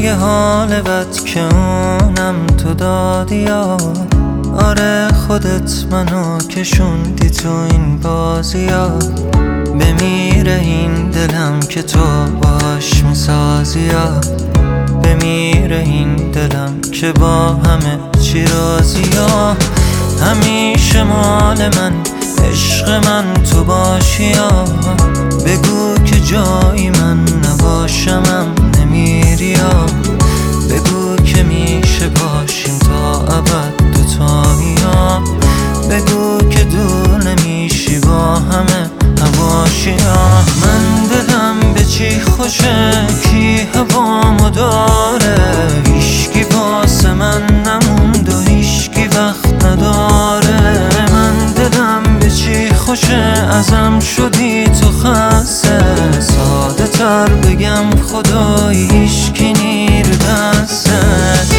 یه حال بد که اونم تو دادی یا آره خودت منو کشوندی تو این بازی ها. بمیره این دلم که تو باش میسازی یا بمیره این دلم که با همه چی راضی یا همیشه مال من عشق من تو باشی یا بگو که جایی من نباشمم نمیری یا بگو که میشه باشیم تا ابد دوتایی یا بگو که دور نمیشی با همه هواشی یا من دلم به چی خوشه کی هوامو داره هیشکی واسه من نموند و هیشکی وقت نداره من دلم به چی خوشه ازم شدی تو خسته ساده تر بگم خدایی هیشکی نیر دسته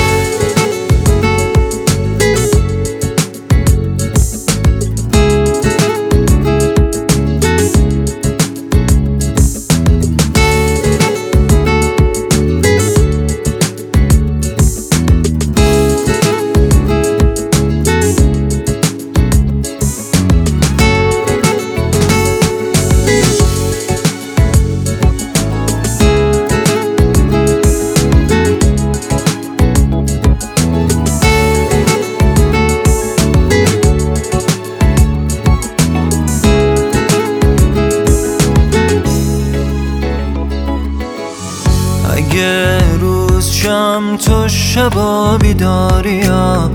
اگه روز شم تو شبا بیداری یا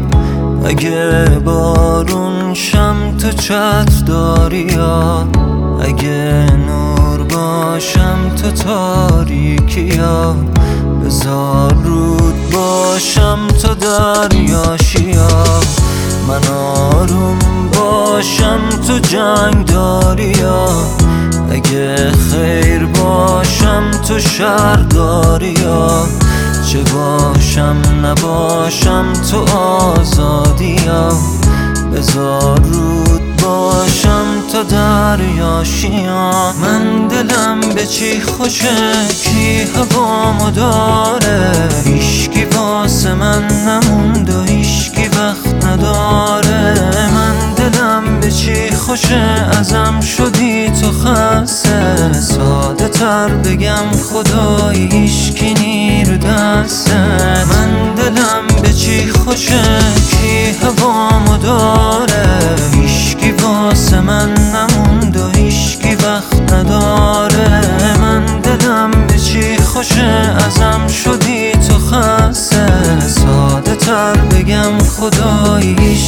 اگه بارون شم تو چتر داری یا اگه نور باشم تو تاریکی یا بذار رود باشم تو دریاشی یا من آروم باشم تو جنگ داری یا اگه خیر باشم تو شر داری یا چه باشم نباشم تو آزادی یا بذار رود باشم تو دریاشی یا من دلم به چی خوشه کی هوامو داره هیشکی واسه من نموند و هیشکی وقت نداره من دلم به چی خوشه ازم شدی تو خسته ساده تر بگم خدایی هیشکی نیر دسته من دلم به چی خوشه کی هوامو داره هیشکی واسه من نموند و هیشکی وقت نداره من دلم به چی خوشه ازم شدی تو خسته ساده تر بگم خدایی